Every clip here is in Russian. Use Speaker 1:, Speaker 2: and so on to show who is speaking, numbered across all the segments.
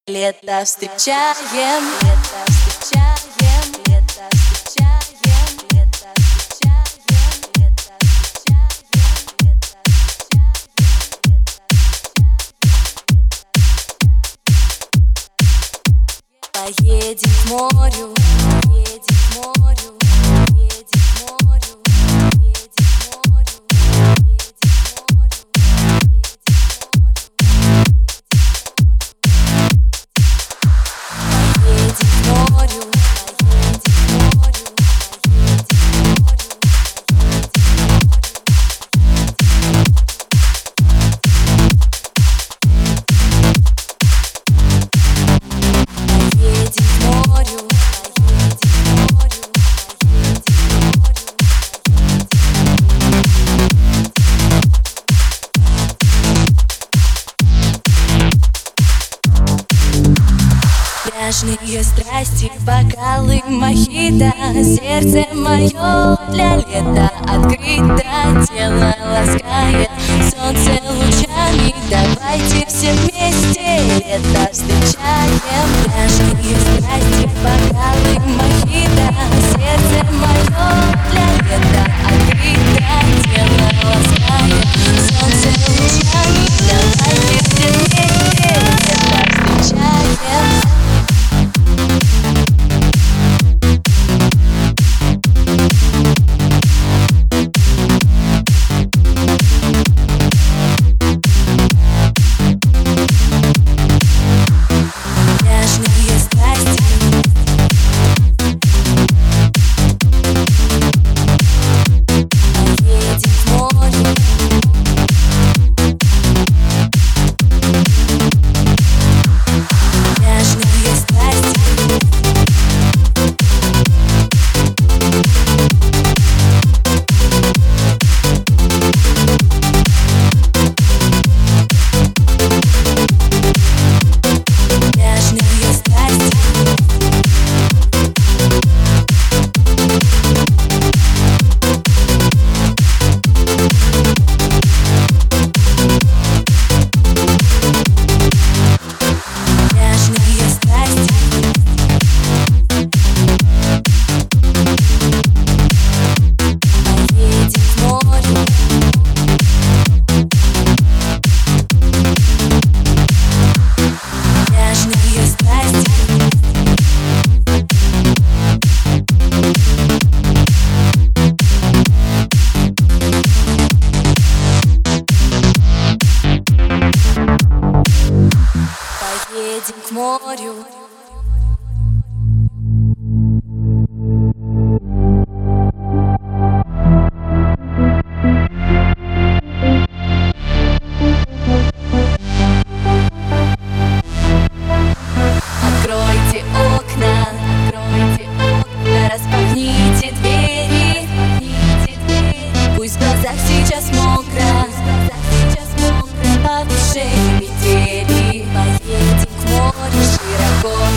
Speaker 1: Лето встречаем, лето встречаем, лето встречаем, лето встречаем, лето встречаем. Поедем к морю, поедем к морю, поедем к морю, поедем к морю, пляжные страсти, бокалы мохито, сердце мое для лета открыто, тело ласкает солнце лучами. Давайте все вместе лето встречаем. Пляжные страсти, бокалы мохито, сердце мое для лета открыто, тело ласкает солнце лучами. Давайте все вместе лето встречаем. Поедем к морю. Откройте окна, распахните двери. Пусть в глазах сейчас мокро, по душе метели. Поедем к морю широко.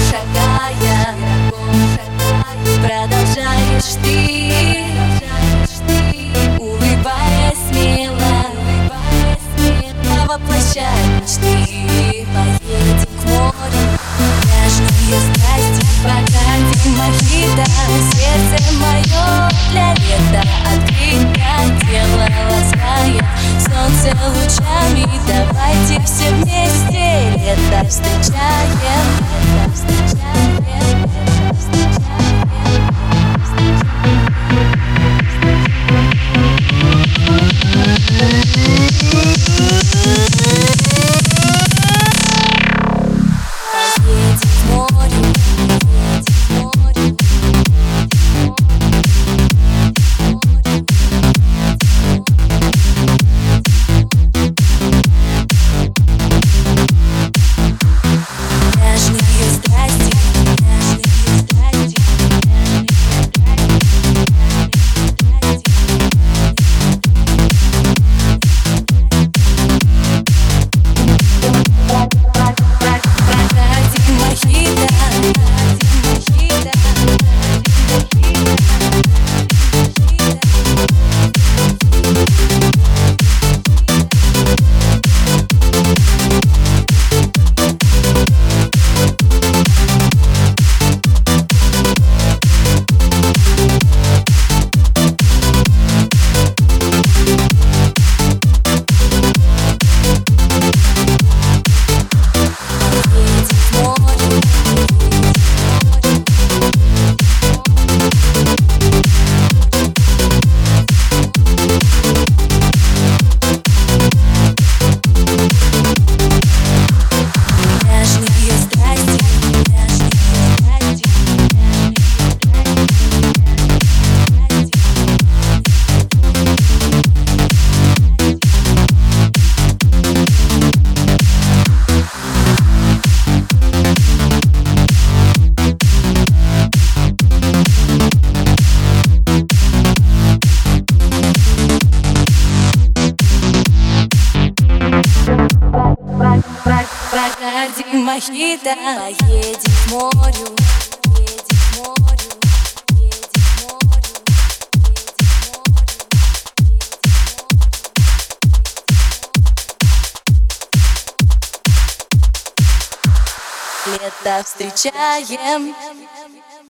Speaker 1: Бакарди, мохито. Поедем к морю, едем к морю, едем к морю, едем к морю. Лето встречаем